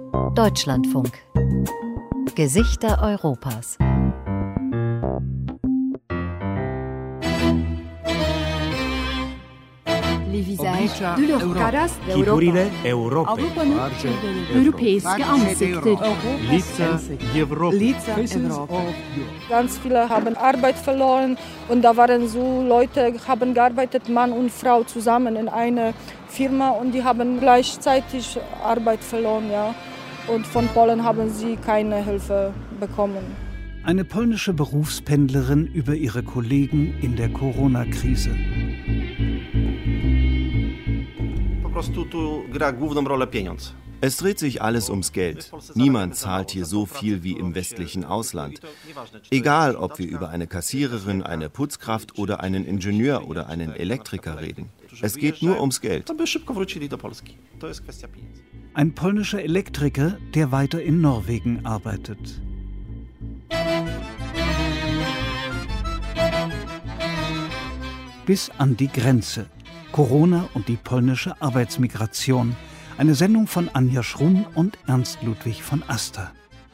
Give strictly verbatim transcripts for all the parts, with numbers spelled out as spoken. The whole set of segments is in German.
Deutschlandfunk. Gesichter Europas. Figurile Europy. Europeiske ansikter. Lica Europy. Ganz viele haben Arbeit verloren und da waren so Leute, haben gearbeitet, Mann und Frau zusammen in einer Firma und die haben gleichzeitig Arbeit verloren, ja. Und von Polen haben sie keine Hilfe bekommen. Eine polnische Berufspendlerin über ihre Kollegen in der Corona-Krise. Es dreht sich alles ums Geld. Niemand zahlt hier so viel wie im westlichen Ausland. Egal, ob wir über eine Kassiererin, eine Putzkraft oder einen Ingenieur oder einen Elektriker reden. Es geht nur ums Geld. Ein polnischer Elektriker, der weiter in Norwegen arbeitet. Bis an die Grenze. Corona und die polnische Arbeitsmigration. Eine Sendung von Anja Schrum und Ernst Ludwig von Aster.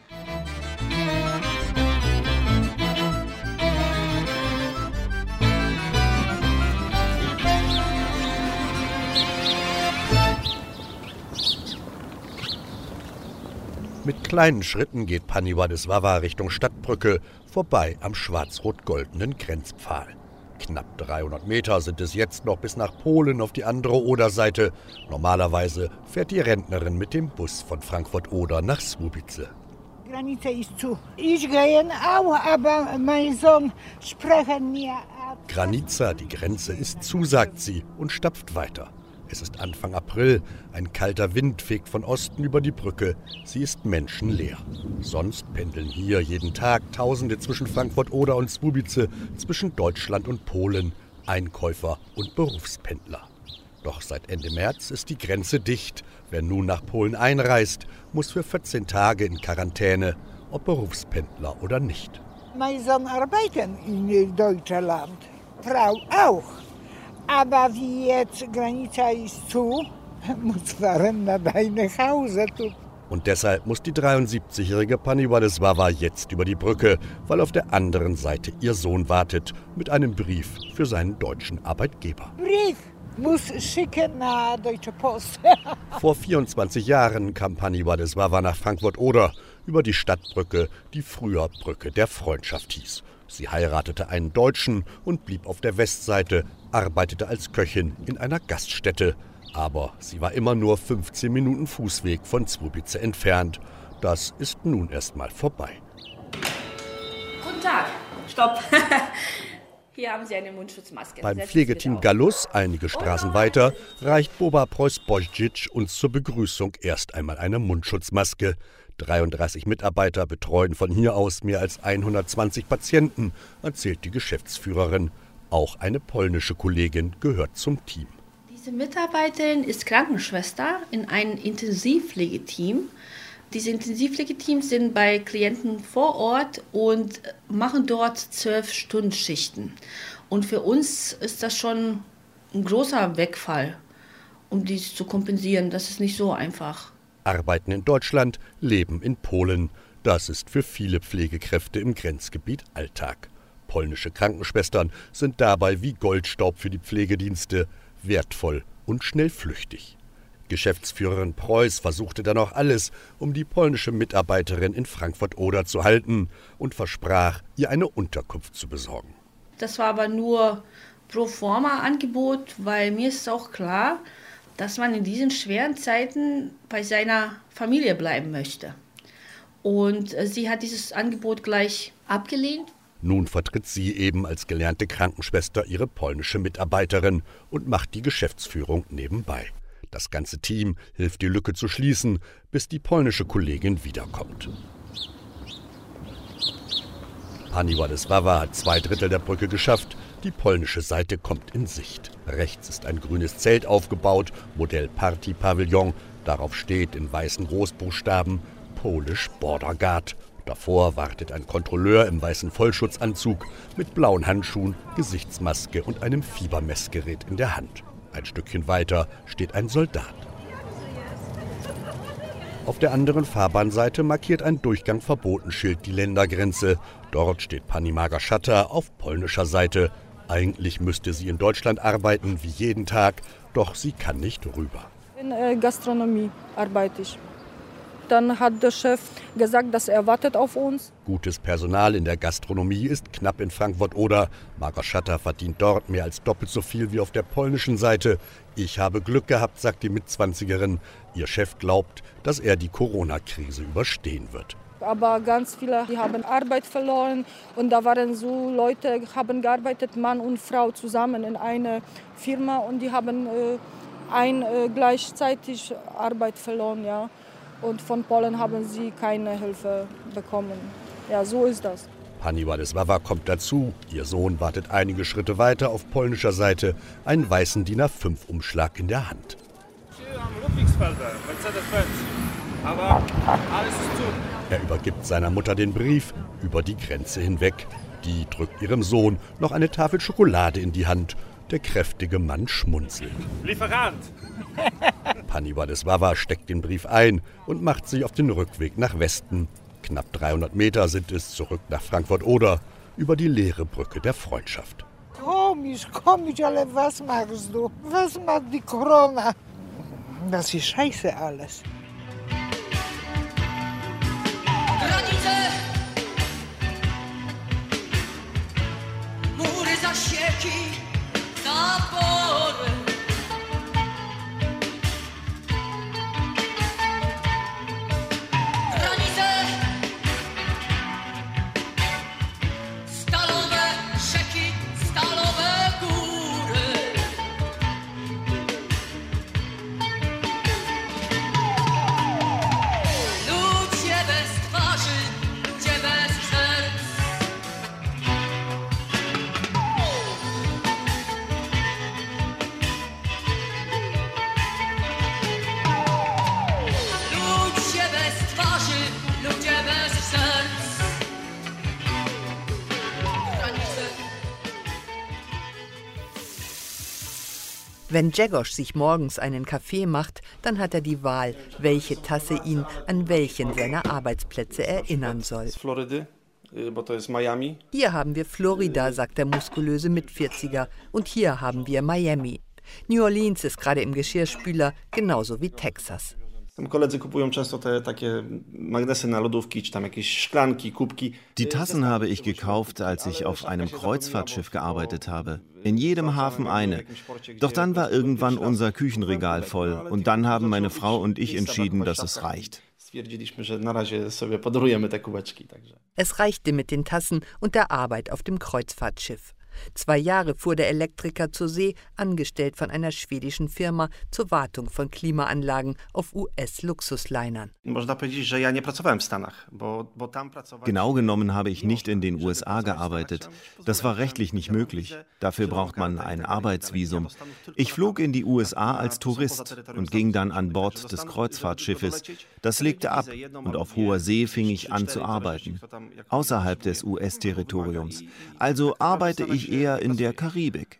Mit kleinen Schritten geht Pani Władysława Richtung Stadtbrücke, vorbei am schwarz-rot-goldenen Grenzpfahl. Knapp dreihundert Meter sind es jetzt noch bis nach Polen auf die andere Oderseite. Normalerweise fährt die Rentnerin mit dem Bus von Frankfurt-Oder nach Słubice. Granica ist zu. Ich gehe auch, aber mein Sohn sprechen mir ab. Granica, die Grenze ist zu, sagt sie und stapft weiter. Es ist Anfang April, ein kalter Wind fegt von Osten über die Brücke. Sie ist menschenleer. Sonst pendeln hier jeden Tag Tausende zwischen Frankfurt-Oder und Słubice, zwischen Deutschland und Polen, Einkäufer und Berufspendler. Doch seit Ende März ist die Grenze dicht. Wer nun nach Polen einreist, muss für vierzehn Tage in Quarantäne, ob Berufspendler oder nicht. Mein Sohn arbeitet in Deutschland, Frau auch. Aber wie jetzt Granica ist zu, muss fahren nach Hause. Und deshalb muss die dreiundsiebzigjährige Pani Władysława jetzt über die Brücke, weil auf der anderen Seite ihr Sohn wartet mit einem Brief für seinen deutschen Arbeitgeber. Brief muss schicken nach Deutsche Post. Vor vierundzwanzig Jahren kam Pani Władysława nach Frankfurt-Oder über die Stadtbrücke, die früher Brücke der Freundschaft hieß. Sie heiratete einen Deutschen und blieb auf der Westseite, arbeitete als Köchin in einer Gaststätte. Aber sie war immer nur fünfzehn Minuten Fußweg von Słubice entfernt. Das ist nun erstmal vorbei. Guten Tag. Stopp. Hier haben Sie eine Mundschutzmaske. Beim Pflegeteam Gallus, einige Straßen weiter, reicht Boba Preuß-Bojcic uns zur Begrüßung erst einmal eine Mundschutzmaske. dreiunddreißig Mitarbeiter betreuen von hier aus mehr als hundertzwanzig Patienten, erzählt die Geschäftsführerin. Auch eine polnische Kollegin gehört zum Team. Diese Mitarbeiterin ist Krankenschwester in einem Intensivpflegeteam. Diese Intensivpflegeteams sind bei Klienten vor Ort und machen dort zwölf Stunden Schichten. Und für uns ist das schon ein großer Wegfall, um dies zu kompensieren. Das ist nicht so einfach. Arbeiten in Deutschland, leben in Polen. Das ist für viele Pflegekräfte im Grenzgebiet Alltag. Polnische Krankenschwestern sind dabei wie Goldstaub für die Pflegedienste, wertvoll und schnell flüchtig. Geschäftsführerin Preuß versuchte dann auch alles, um die polnische Mitarbeiterin in Frankfurt-Oder zu halten und versprach, ihr eine Unterkunft zu besorgen. Das war aber nur pro forma Angebot, weil mir ist auch klar, dass man in diesen schweren Zeiten bei seiner Familie bleiben möchte. Und sie hat dieses Angebot gleich abgelehnt. Nun vertritt sie eben als gelernte Krankenschwester ihre polnische Mitarbeiterin und macht die Geschäftsführung nebenbei. Das ganze Team hilft, die Lücke zu schließen, bis die polnische Kollegin wiederkommt. Pani Władysława hat zwei Drittel der Brücke geschafft. Die polnische Seite kommt in Sicht. Rechts ist ein grünes Zelt aufgebaut, Modell Party Pavillon. Darauf steht in weißen Großbuchstaben Polish Border Guard. Davor wartet ein Kontrolleur im weißen Vollschutzanzug mit blauen Handschuhen, Gesichtsmaske und einem Fiebermessgerät in der Hand. Ein Stückchen weiter steht ein Soldat. Auf der anderen Fahrbahnseite markiert ein Durchgang-Verbotenschild die Ländergrenze. Dort steht Pani Małgorzata auf polnischer Seite. Eigentlich müsste sie in Deutschland arbeiten, wie jeden Tag, doch sie kann nicht rüber. In äh, Gastronomie arbeite ich. Dann hat der Chef gesagt, dass er wartet auf uns. Gutes Personal in der Gastronomie ist knapp in Frankfurt-Oder. Małgorzata verdient dort mehr als doppelt so viel wie auf der polnischen Seite. Ich habe Glück gehabt, sagt die Mitzwanzigerin. Ihr Chef glaubt, dass er die Corona-Krise überstehen wird. Aber ganz viele die haben Arbeit verloren und da waren so Leute, haben gearbeitet, Mann und Frau zusammen in einer Firma und die haben äh, ein, äh, gleichzeitig Arbeit verloren, ja. Und von Polen haben sie keine Hilfe bekommen. Ja, so ist das. Pani Władysława kommt dazu. Ihr Sohn wartet einige Schritte weiter auf polnischer Seite, einen weißen D I N A fünf Umschlag in der Hand. Aber alles ist zu. Er übergibt seiner Mutter den Brief über die Grenze hinweg. Die drückt ihrem Sohn noch eine Tafel Schokolade in die Hand. Der kräftige Mann schmunzelt. Lieferant! Pani Władysława steckt den Brief ein und macht sich auf den Rückweg nach Westen. Knapp dreihundert Meter sind es zurück nach Frankfurt-Oder, über die leere Brücke der Freundschaft. Komisch, komisch, ale was machst du? Was macht die Corona? Das ist scheiße alles. Granice, mury, zasieki, zapory. Granice, stalowe rzeki, stalowe góry. Ludzie bez twarzy, ludzie bez serc. Ludzie bez twarzy, ludzie bez serc. Granice. Wenn Grzegorz sich morgens einen Kaffee macht, dann hat er die Wahl, welche Tasse ihn an welchen seiner Arbeitsplätze erinnern soll. Z Florydy, y, bo to jest Miami. Hier haben wir Florida, sagt der muskulöse Mitvierziger, und hier haben wir Miami. New Orleans ist gerade im Geschirrspüler, genauso wie Texas. Tam koledzy kupują często te takie magnesy na lodówki, czy tam jakieś szklanki, kubki. Die Tassen habe ich gekauft, als ich auf einem Kreuzfahrtschiff gearbeitet habe. In jedem Hafen eine. Doch dann war irgendwann unser Küchenregal voll und dann haben meine Frau und ich entschieden, dass es reicht. Stwierdziliśmy, że na razie sobie podarujemy te kubeczki. Także. Es reichte mit den Tassen und der Arbeit auf dem Kreuzfahrtschiff. Zwei Jahre fuhr der Elektriker zur See, angestellt von einer schwedischen Firma zur Wartung von Klimaanlagen auf U S-Luxuslinern. Można powiedzieć, że ja nie pracowałem w Stanach, bo, bo tam pracowałem. Genau genommen habe ich nicht in den U S A gearbeitet. Das war rechtlich nicht möglich. Dafür braucht man ein Arbeitsvisum. Ich flog in die U S A als Tourist und ging dann an Bord des Kreuzfahrtschiffes. Das legte ab und auf hoher See fing ich an zu arbeiten. Außerhalb des U S-Territoriums. Also arbeite ich eher in der Karibik.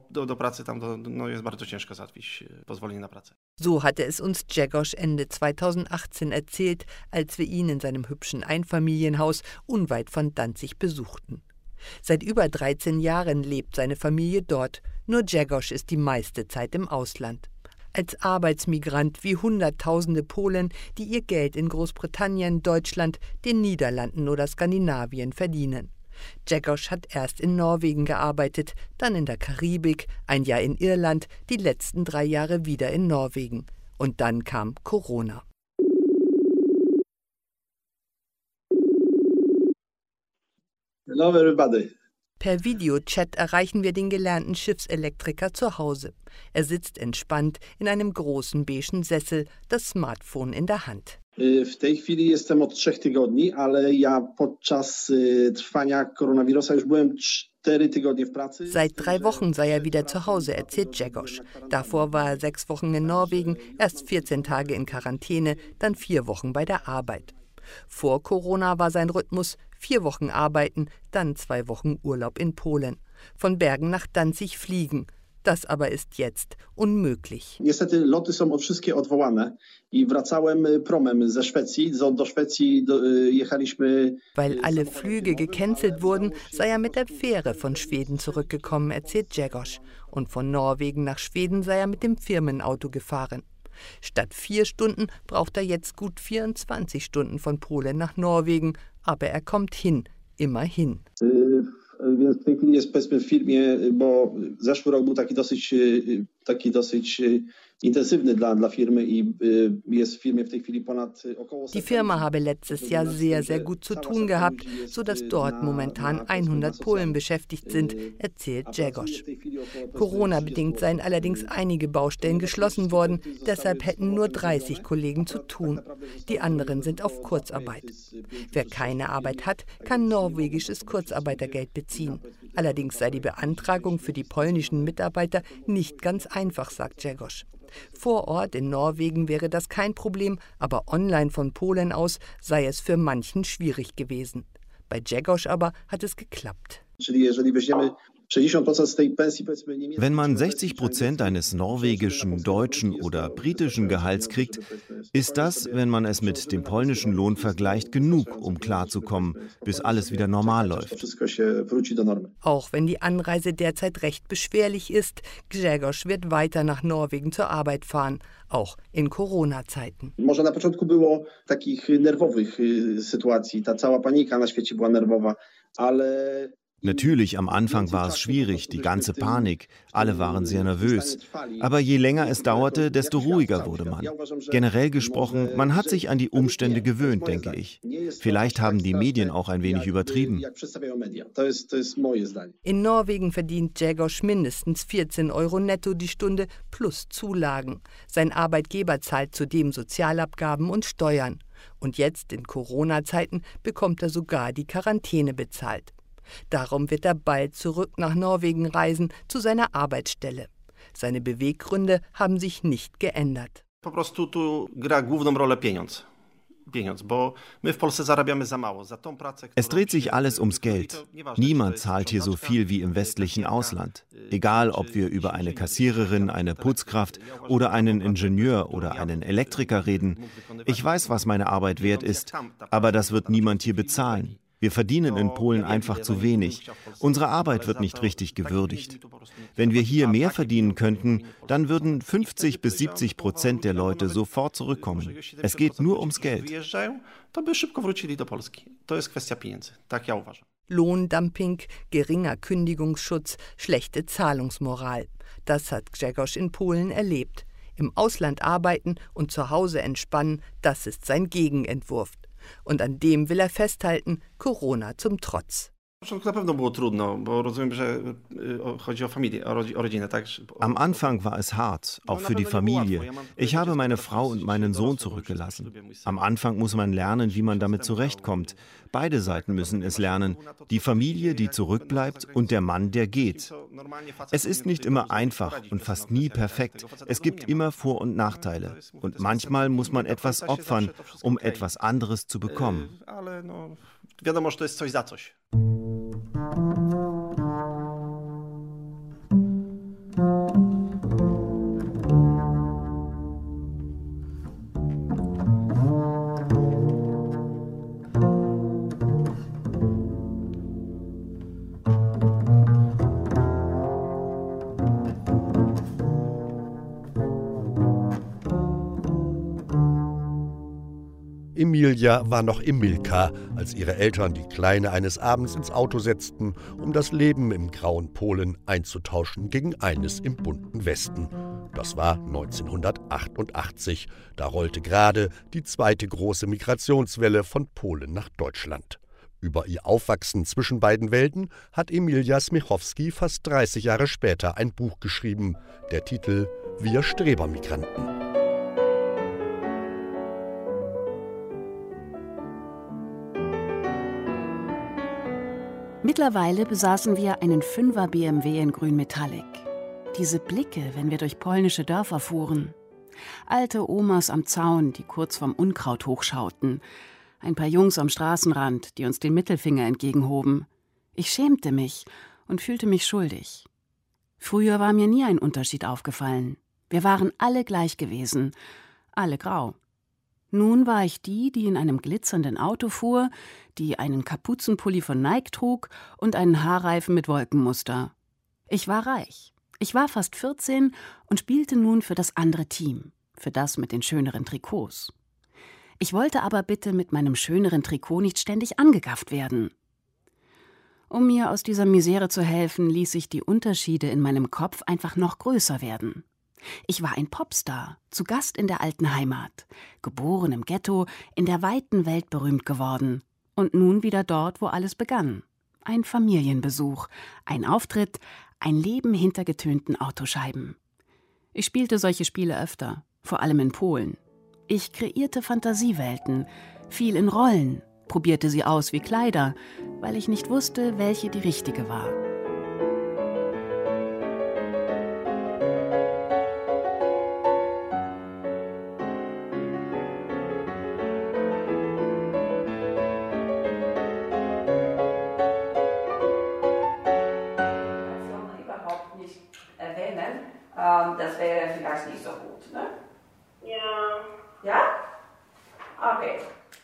So hatte es uns Grzegorz Ende zweitausendachtzehn erzählt, als wir ihn in seinem hübschen Einfamilienhaus unweit von Danzig besuchten. Seit über dreizehn Jahren lebt seine Familie dort, nur Grzegorz ist die meiste Zeit im Ausland. Als Arbeitsmigrant wie Hunderttausende Polen, die ihr Geld in Großbritannien, Deutschland, den Niederlanden oder Skandinavien verdienen. Grzegorz hat erst in Norwegen gearbeitet, dann in der Karibik, ein Jahr in Irland, die letzten drei Jahre wieder in Norwegen. Und dann kam Corona. Hello everybody. Per Videochat erreichen wir den gelernten Schiffselektriker zu Hause. Er sitzt entspannt in einem großen beigen Sessel, das Smartphone in der Hand. W tej chwili jestem od trzech tygodni, ale ja podczas trwania koronawirusa już byłem cztery tygodnie w pracy. Seit drei Wochen sei er wieder zu Hause, erzählt Grzegorz. Davor war er sechs Wochen in Norwegen, erst vierzehn Tage in Quarantäne, dann vier Wochen bei der Arbeit. Vor Corona war sein Rhythmus vier Wochen arbeiten, dann zwei Wochen Urlaub in Polen. Von Bergen nach Danzig fliegen. Das aber ist jetzt unmöglich. Niestety loty są od wszystkie odwołane i wracałem promem ze Szwecji. Do Szwecji jechaliśmy. Weil alle Flüge gecancelt wurden, sei er mit der Fähre von Schweden zurückgekommen, erzählt Grzegorz. Und von Norwegen nach Schweden sei er mit dem Firmenauto gefahren. Statt vier Stunden braucht er jetzt gut vierundzwanzig Stunden von Polen nach Norwegen. Aber er kommt hin, immerhin. Więc w tej chwili jest, powiedzmy, w firmie, bo zeszły rok był taki dosyć, taki dosyć intensywny dla, dla firmy i jest w firmie w tej chwili ponad około... Die Firma habe letztes Jahr sehr, sehr gut zu tun gehabt, sodass dort momentan hundert Polen beschäftigt sind, erzählt Grzegorz. Corona-bedingt seien allerdings einige Baustellen geschlossen worden, deshalb hätten nur dreißig Kollegen zu tun. Die anderen sind auf Kurzarbeit. Wer keine Arbeit hat, kann norwegisches Kurzarbeitergeld beziehen. Allerdings sei die Beantragung für die polnischen Mitarbeiter nicht ganz einfach, sagt Grzegorz. Vor Ort in Norwegen wäre das kein Problem, aber online von Polen aus sei es für manchen schwierig gewesen. Bei Grzegorz aber hat es geklappt. Wenn man sechzig Prozent eines norwegischen, deutschen oder britischen Gehalts kriegt, ist das, wenn man es mit dem polnischen Lohn vergleicht, genug, um klarzukommen, bis alles wieder normal läuft. Auch wenn die Anreise derzeit recht beschwerlich ist, Grzegorz wird weiter nach Norwegen zur Arbeit fahren, auch in Corona-Zeiten. Może na początku było takich nerwowych sytuacji, ta cała panika na świecie była nerwowa, ale... Natürlich, am Anfang war es schwierig, die ganze Panik, alle waren sehr nervös. Aber je länger es dauerte, desto ruhiger wurde man. Generell gesprochen, man hat sich an die Umstände gewöhnt, denke ich. Vielleicht haben die Medien auch ein wenig übertrieben. In Norwegen verdient Grzegorz mindestens vierzehn Euro netto die Stunde plus Zulagen. Sein Arbeitgeber zahlt zudem Sozialabgaben und Steuern. Und jetzt, in Corona-Zeiten, bekommt er sogar die Quarantäne bezahlt. Darum wird er bald zurück nach Norwegen reisen, zu seiner Arbeitsstelle. Seine Beweggründe haben sich nicht geändert. Po prostu tu gra główną rolę pieniądz. Es dreht sich alles ums Geld. Niemand zahlt hier so viel wie im westlichen Ausland. Egal, ob wir über eine Kassiererin, eine Putzkraft oder einen Ingenieur oder einen Elektriker reden. Ich weiß, was meine Arbeit wert ist, aber das wird niemand hier bezahlen. Wir verdienen in Polen einfach zu wenig. Unsere Arbeit wird nicht richtig gewürdigt. Wenn wir hier mehr verdienen könnten, dann würden fünfzig bis siebzig Prozent der Leute sofort zurückkommen. Es geht nur ums Geld. Lohndumping, geringer Kündigungsschutz, schlechte Zahlungsmoral. Das hat Grzegorz in Polen erlebt. Im Ausland arbeiten und zu Hause entspannen, das ist sein Gegenentwurf. Und an dem will er festhalten, Corona zum Trotz. Am Anfang war es hart, auch für die Familie. Ich habe meine Frau und meinen Sohn zurückgelassen. Am Anfang muss man lernen, wie man damit zurechtkommt. Beide Seiten müssen es lernen. Die Familie, die zurückbleibt, und der Mann, der geht. Es ist nicht immer einfach und fast nie perfekt. Es gibt immer Vor- und Nachteile. Und manchmal muss man etwas opfern, um etwas anderes zu bekommen. Wiadomo, że to jest coś za coś. Emilia war noch im Milka, als ihre Eltern die Kleine eines Abends ins Auto setzten, um das Leben im grauen Polen einzutauschen gegen eines im bunten Westen. Das war neunzehnhundertachtundachtzig. Da rollte gerade die zweite große Migrationswelle von Polen nach Deutschland. Über ihr Aufwachsen zwischen beiden Welten hat Emilia Smiechowski fast dreißig Jahre später ein Buch geschrieben. Der Titel »Wir Strebermigranten«. Mittlerweile besaßen wir einen Fünfer B M W in Grün Metallic. Diese Blicke, wenn wir durch polnische Dörfer fuhren. Alte Omas am Zaun, die kurz vom Unkraut hochschauten. Ein paar Jungs am Straßenrand, die uns den Mittelfinger entgegenhoben. Ich schämte mich und fühlte mich schuldig. Früher war mir nie ein Unterschied aufgefallen. Wir waren alle gleich gewesen, alle grau. Nun war ich die, die in einem glitzernden Auto fuhr, die einen Kapuzenpulli von Nike trug und einen Haarreifen mit Wolkenmuster. Ich war reich. Ich war fast vierzehn und spielte nun für das andere Team, für das mit den schöneren Trikots. Ich wollte aber bitte mit meinem schöneren Trikot nicht ständig angegafft werden. Um mir aus dieser Misere zu helfen, ließ ich die Unterschiede in meinem Kopf einfach noch größer werden. Ich war ein Popstar, zu Gast in der alten Heimat, geboren im Ghetto, in der weiten Welt berühmt geworden und nun wieder dort, wo alles begann. Ein Familienbesuch, ein Auftritt, ein Leben hinter getönten Autoscheiben. Ich spielte solche Spiele öfter, vor allem in Polen. Ich kreierte Fantasiewelten, fiel in Rollen, probierte sie aus wie Kleider, weil ich nicht wusste, welche die richtige war. Das wäre vielleicht nicht so gut, ne? Ja. Ja? Okay.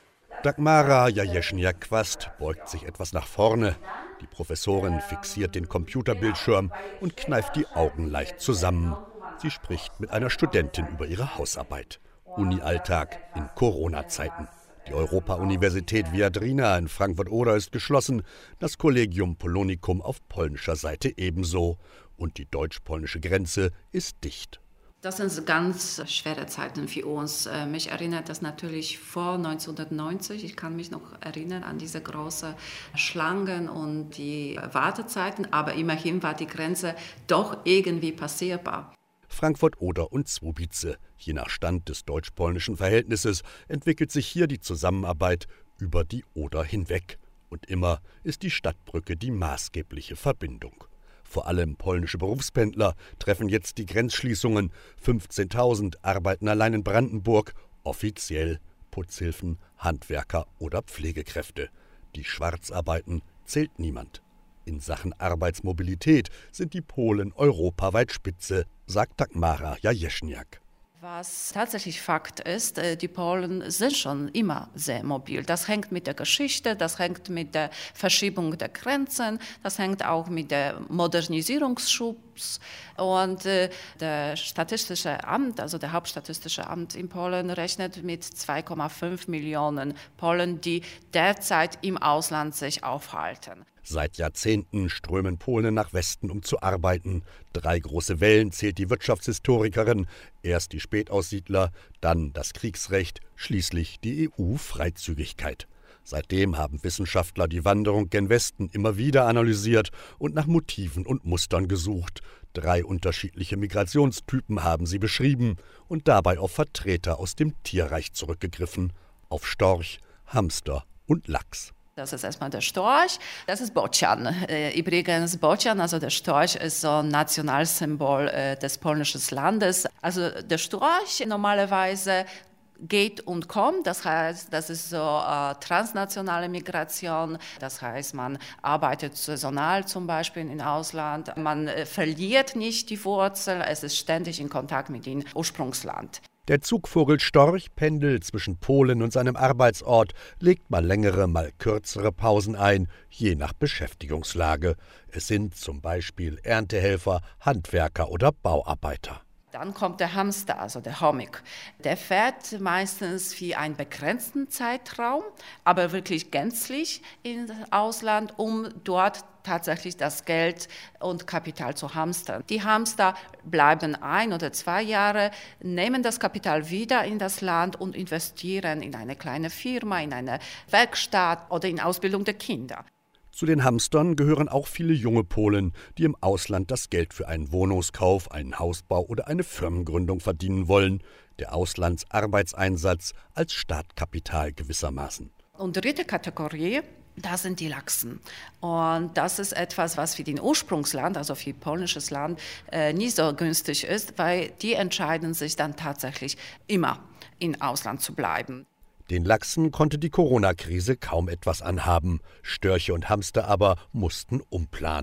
Dagmara Jajeschniak-Quast beugt sich etwas nach vorne. Die Professorin fixiert den Computerbildschirm und kneift die Augen leicht zusammen. Sie spricht mit einer Studentin über ihre Hausarbeit. Uni-Alltag in Corona-Zeiten. Die Europa-Universität Viadrina in Frankfurt-Oder ist geschlossen, das Collegium Polonicum auf polnischer Seite ebenso. Und die deutsch-polnische Grenze ist dicht. Das sind ganz schwere Zeiten für uns. Mich erinnert das natürlich vor neunzehnhundertneunzig. Ich kann mich noch erinnern an diese großen Schlangen und die Wartezeiten. Aber immerhin war die Grenze doch irgendwie passierbar. Frankfurt-Oder und Zwobice. Je nach Stand des deutsch-polnischen Verhältnisses entwickelt sich hier die Zusammenarbeit über die Oder hinweg. Und immer ist die Stadtbrücke die maßgebliche Verbindung. Vor allem polnische Berufspendler treffen jetzt die Grenzschließungen. fünfzehntausend arbeiten allein in Brandenburg, offiziell Putzhilfen, Handwerker oder Pflegekräfte. Die schwarz arbeiten, zählt niemand. In Sachen Arbeitsmobilität sind die Polen europaweit Spitze, sagt Dagmara Jajeschniak. Was tatsächlich Fakt ist, die Polen sind schon immer sehr mobil. Das hängt mit der Geschichte, das hängt mit der Verschiebung der Grenzen, das hängt auch mit der Modernisierungsschubs. Und der Statistische Amt, also der Hauptstatistische Amt in Polen, rechnet mit zwei Komma fünf Millionen Polen, die derzeit im Ausland sich aufhalten. Seit Jahrzehnten strömen Polen nach Westen, um zu arbeiten. Drei große Wellen zählt die Wirtschaftshistorikerin. Erst die Spätaussiedler, dann das Kriegsrecht, schließlich die E U-Freizügigkeit. Seitdem haben Wissenschaftler die Wanderung gen Westen immer wieder analysiert und nach Motiven und Mustern gesucht. Drei unterschiedliche Migrationstypen haben sie beschrieben und dabei auf Vertreter aus dem Tierreich zurückgegriffen. Auf Storch, Hamster und Lachs. Das ist erstmal der Storch, das ist Bocian. Übrigens, Bocian, also der Storch, ist so ein Nationalsymbol des polnischen Landes. Also der Storch normalerweise geht und kommt, das heißt, das ist so äh, transnationale Migration, das heißt, man arbeitet saisonal zum Beispiel im Ausland, man äh, verliert nicht die Wurzel, es ist ständig in Kontakt mit dem Ursprungsland. Der Zugvogel Storch pendelt zwischen Polen und seinem Arbeitsort, legt mal längere, mal kürzere Pausen ein, je nach Beschäftigungslage. Es sind zum Beispiel Erntehelfer, Handwerker oder Bauarbeiter. Dann kommt der Hamster, also der Chomik. Der fährt meistens für einen begrenzten Zeitraum, aber wirklich gänzlich ins Ausland, um dort tatsächlich das Geld und Kapital zu hamstern. Die Hamster bleiben ein oder zwei Jahre, nehmen das Kapital wieder in das Land und investieren in eine kleine Firma, in eine Werkstatt oder in Ausbildung der Kinder. Zu den Hamstern gehören auch viele junge Polen, die im Ausland das Geld für einen Wohnungskauf, einen Hausbau oder eine Firmengründung verdienen wollen. Der Auslandsarbeitseinsatz als Startkapital gewissermaßen. Und dritte Kategorie, das sind die Lachsen. Und das ist etwas, was für den Ursprungsland, also für polnisches Land, äh, nicht so günstig ist, weil die entscheiden sich dann tatsächlich immer im Ausland zu bleiben. Den Lachsen konnte die Corona-Krise kaum etwas anhaben. Störche und Hamster aber mussten umplanen.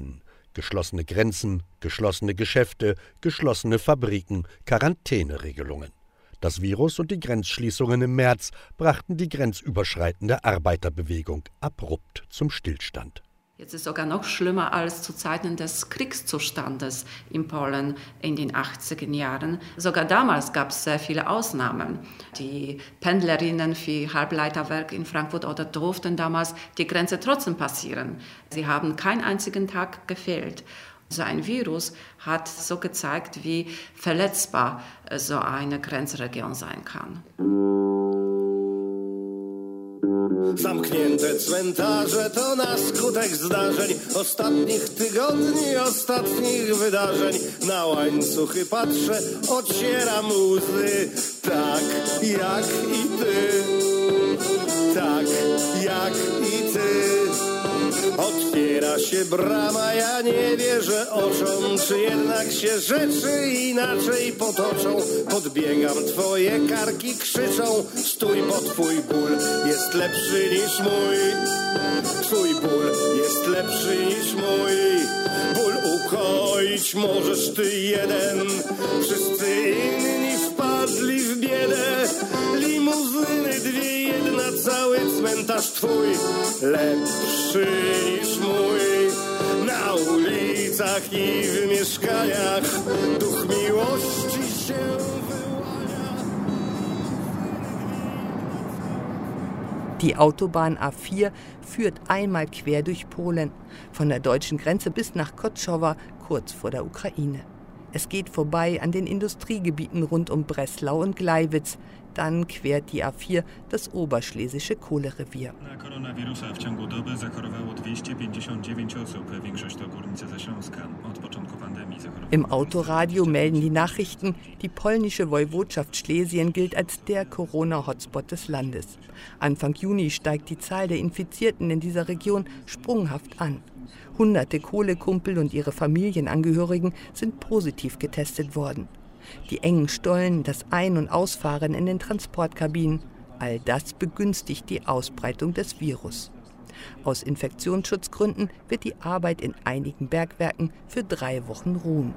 Geschlossene Grenzen, geschlossene Geschäfte, geschlossene Fabriken, Quarantäneregelungen. Das Virus und die Grenzschließungen im März brachten die grenzüberschreitende Arbeiterbewegung abrupt zum Stillstand. Jetzt ist es sogar noch schlimmer als zu Zeiten des Kriegszustandes in Polen in den achtziger Jahren. Sogar damals gab es sehr viele Ausnahmen. Die Pendlerinnen für Halbleiterwerk in Frankfurt oder durften damals die Grenze trotzdem passieren. Sie haben keinen einzigen Tag gefehlt. So ein Virus hat so gezeigt, wie verletzbar so eine Grenzregion sein kann. Zamknięte cmentarze to na skutek zdarzeń ostatnich tygodni, ostatnich wydarzeń. Na łańcuchy patrzę, ocieram łzy, tak jak i ty, tak jak i ty. Otwiera się brama, ja nie wierzę oczom, czy jednak się rzeczy inaczej potoczą. Podbiegam, twoje karki krzyczą, stój, bo twój ból jest lepszy niż mój. Twój ból jest lepszy niż mój. Ból ukoić możesz ty jeden, wszyscy inni wpadli w biedę. Limuzyny dwie, jedna, cały cmentarz twój lepszy niż mój. Na ulicach i w mieszkaniach duch miłości się wyłania. Die Autobahn A vier führt einmal quer durch Polen, von der deutschen Grenze bis nach Kotschowa, kurz vor der Ukraine. Es geht vorbei an den Industriegebieten rund um Breslau und Gleiwitz. Dann quert die A vier das oberschlesische Kohlerevier. Im Autoradio melden die Nachrichten, die polnische Woiwodschaft Schlesien gilt als der Corona-Hotspot des Landes. Anfang Juni steigt die Zahl der Infizierten in dieser Region sprunghaft an. Hunderte Kohlekumpel und ihre Familienangehörigen sind positiv getestet worden. Die engen Stollen, das Ein- und Ausfahren in den Transportkabinen, all das begünstigt die Ausbreitung des Virus. Aus Infektionsschutzgründen wird die Arbeit in einigen Bergwerken für drei Wochen ruhen.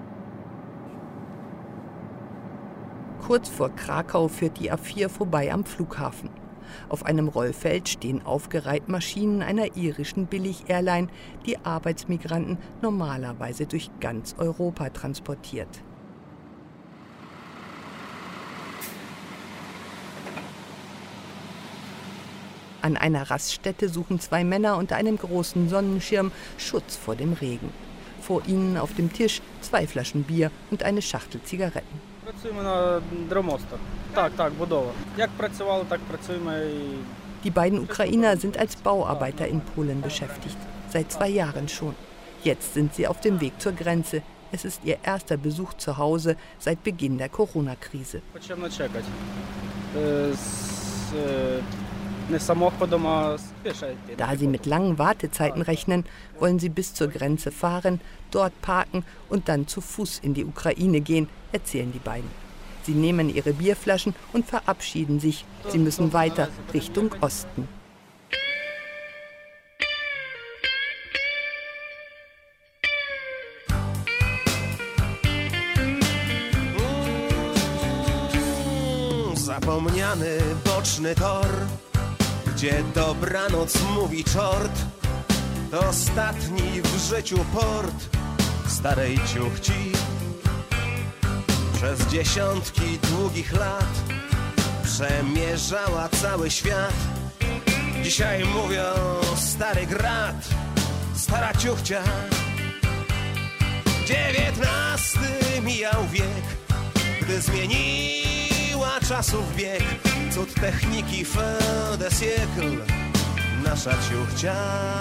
Kurz vor Krakau führt die A vier vorbei am Flughafen. Auf einem Rollfeld stehen aufgereiht Maschinen einer irischen Billig-Airline, die Arbeitsmigranten normalerweise durch ganz Europa transportiert. An einer Raststätte suchen zwei Männer unter einem großen Sonnenschirm Schutz vor dem Regen. Vor ihnen auf dem Tisch zwei Flaschen Bier und eine Schachtel Zigaretten. Die beiden Ukrainer sind als Bauarbeiter in Polen beschäftigt, seit zwei Jahren schon. Jetzt sind sie auf dem Weg zur Grenze. Es ist ihr erster Besuch zu Hause seit Beginn der Corona-Krise. Da sie mit langen Wartezeiten rechnen, wollen sie bis zur Grenze fahren, dort parken und dann zu Fuß in die Ukraine gehen, erzählen die beiden. Sie nehmen ihre Bierflaschen und verabschieden sich. Sie müssen weiter Richtung Osten. Zapomniany boczny tor, gdzie dobranoc mówi czort, to ostatni w życiu port starej ciuchci. Przez dziesiątki długich lat przemierzała cały świat. Dzisiaj mówią stary grat, stara ciuchcia. Dziewiętnasty mijał wiek, gdy zmieniła czasów bieg. Cud techniki fin de siècle, nasza ciuchcia.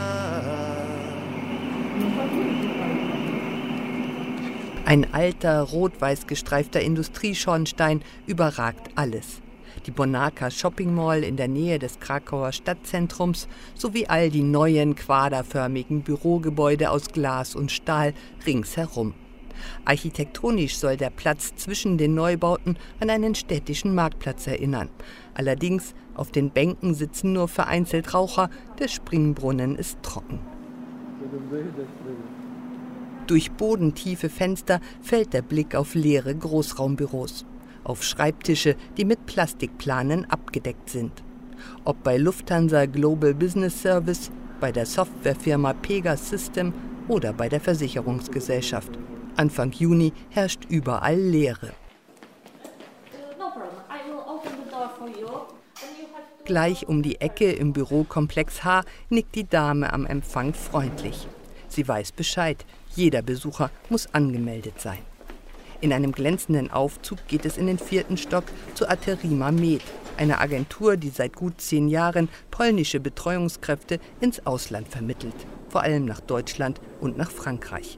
Ein alter, rot-weiß gestreifter Industrieschornstein überragt alles. Die Bonarka Shopping Mall in der Nähe des Krakauer Stadtzentrums sowie all die neuen, quaderförmigen Bürogebäude aus Glas und Stahl ringsherum. Architektonisch soll der Platz zwischen den Neubauten an einen städtischen Marktplatz erinnern. Allerdings, auf den Bänken sitzen nur vereinzelt Raucher, der Springbrunnen ist trocken. Durch bodentiefe Fenster fällt der Blick auf leere Großraumbüros, auf Schreibtische, die mit Plastikplanen abgedeckt sind. Ob bei Lufthansa Global Business Service, bei der Softwarefirma Pegasystem oder bei der Versicherungsgesellschaft. Anfang Juni herrscht überall Leere. Gleich um die Ecke im Bürokomplex H nickt die Dame am Empfang freundlich. Sie weiß Bescheid, jeder Besucher muss angemeldet sein. In einem glänzenden Aufzug geht es in den vierten Stock zu Aterima Med, einer Agentur, die seit gut zehn Jahren polnische Betreuungskräfte ins Ausland vermittelt, vor allem nach Deutschland und nach Frankreich.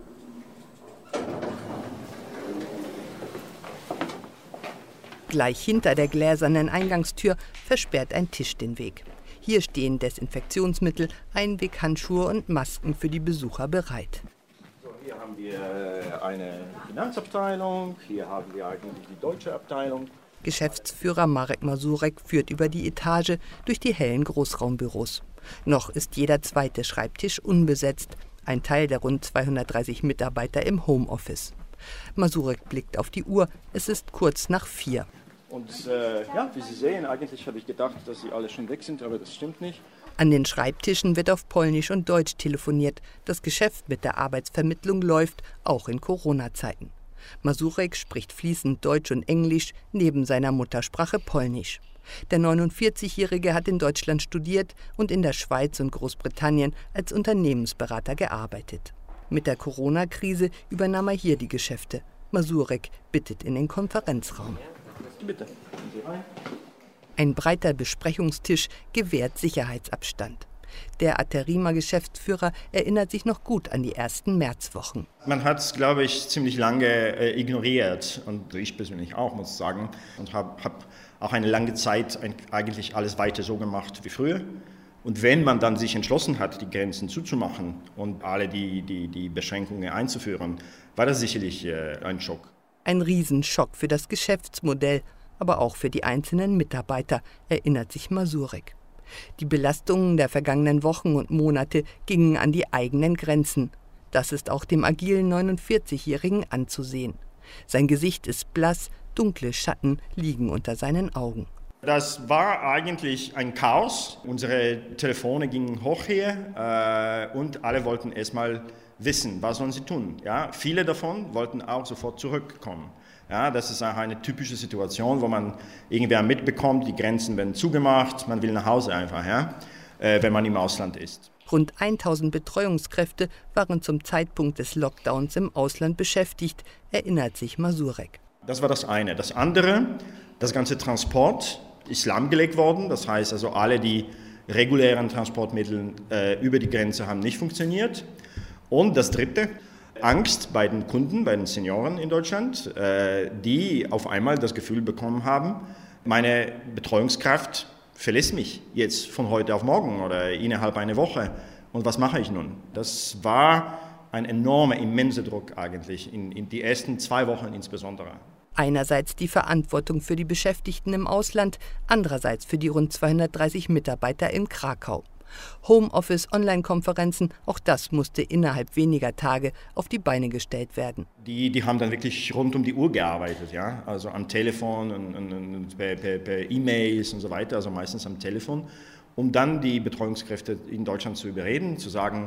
Gleich hinter der gläsernen Eingangstür versperrt ein Tisch den Weg. Hier stehen Desinfektionsmittel, Einweghandschuhe und Masken für die Besucher bereit. So, hier haben wir eine Finanzabteilung, hier haben wir eigentlich die deutsche Abteilung. Geschäftsführer Marek Mazurek führt über die Etage durch die hellen Großraumbüros. Noch ist jeder zweite Schreibtisch unbesetzt, ein Teil der rund zweihundertdreißig Mitarbeiter im Homeoffice. Mazurek blickt auf die Uhr, es ist kurz nach vier. Und äh, ja, wie Sie sehen, eigentlich habe ich gedacht, dass sie alle schon weg sind, aber das stimmt nicht. An den Schreibtischen wird auf Polnisch und Deutsch telefoniert. Das Geschäft mit der Arbeitsvermittlung läuft, auch in Corona-Zeiten. Mazurek spricht fließend Deutsch und Englisch, neben seiner Muttersprache Polnisch. Der neunundvierzigjährige hat in Deutschland studiert und in der Schweiz und Großbritannien als Unternehmensberater gearbeitet. Mit der Corona-Krise übernahm er hier die Geschäfte. Mazurek bittet in den Konferenzraum. Bitte. Ein breiter Besprechungstisch gewährt Sicherheitsabstand. Der Aterima-Geschäftsführer erinnert sich noch gut an die ersten Märzwochen. Man hat es, glaube ich, ziemlich lange äh, ignoriert. Und ich persönlich auch, muss ich sagen. Und habe hab auch eine lange Zeit eigentlich alles weiter so gemacht wie früher. Und wenn man dann sich entschlossen hat, die Grenzen zuzumachen und alle die, die, die Beschränkungen einzuführen, war das sicherlich äh, ein Schock. Ein Riesenschock für das Geschäftsmodell, aber auch für die einzelnen Mitarbeiter, erinnert sich Mazurek. Die Belastungen der vergangenen Wochen und Monate gingen an die eigenen Grenzen. Das ist auch dem agilen neunundvierzigjährigen anzusehen. Sein Gesicht ist blass, dunkle Schatten liegen unter seinen Augen. Das war eigentlich ein Chaos. Unsere Telefone gingen hoch her äh, und alle wollten erstmal wissen, was sollen sie tun. Ja, viele davon wollten auch sofort zurückkommen. Ja, das ist auch eine typische Situation, wo man irgendwer mitbekommt, die Grenzen werden zugemacht, man will nach Hause einfach, ja, äh, wenn man im Ausland ist. Rund tausend Betreuungskräfte waren zum Zeitpunkt des Lockdowns im Ausland beschäftigt, erinnert sich Mazurek. Das war das eine. Das andere, das ganze Transport ist lahmgelegt worden. Das heißt also, alle die regulären Transportmittel äh, über die Grenze haben nicht funktioniert. Und das dritte, Angst bei den Kunden, bei den Senioren in Deutschland, äh, die auf einmal das Gefühl bekommen haben, meine Betreuungskraft verlässt mich jetzt von heute auf morgen oder innerhalb einer Woche. Und was mache ich nun? Das war ein enormer, immenser Druck eigentlich, in, in die ersten zwei Wochen insbesondere. Einerseits die Verantwortung für die Beschäftigten im Ausland, andererseits für die rund zweihundertdreißig Mitarbeiter in Krakau. Homeoffice, Online-Konferenzen, auch das musste innerhalb weniger Tage auf die Beine gestellt werden. Die, die haben dann wirklich rund um die Uhr gearbeitet, ja? Also am Telefon und, und, und per, per, per E-Mails und so weiter, also meistens am Telefon, um dann die Betreuungskräfte in Deutschland zu überreden, zu sagen,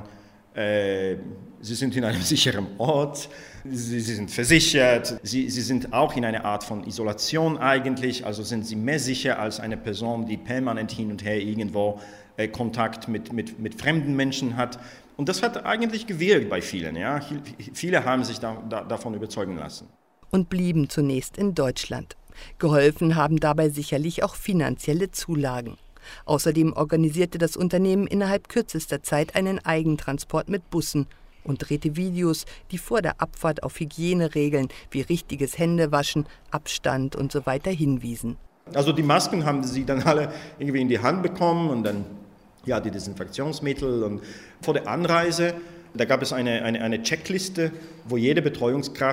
äh, sie sind in einem sicheren Ort, sie, sie sind versichert, sie, sie sind auch in einer Art von Isolation eigentlich, also sind sie mehr sicher als eine Person, die permanent hin und her irgendwo äh, Kontakt mit, mit, mit fremden Menschen hat. Und das hat eigentlich gewirkt bei vielen. Ja? Viele haben sich da, da, davon überzeugen lassen. Und blieben zunächst in Deutschland. Geholfen haben dabei sicherlich auch finanzielle Zulagen. Außerdem organisierte das Unternehmen innerhalb kürzester Zeit einen Eigentransport mit Bussen und drehte Videos, die vor der Abfahrt auf Hygieneregeln wie richtiges Händewaschen, Abstand und so weiter hinwiesen. Also die Masken haben sie dann alle irgendwie in die Hand bekommen und dann ja, die Desinfektionsmittel. Und vor der Anreise, da gab es eine, eine, eine Checkliste, wo jede Betreuungskraft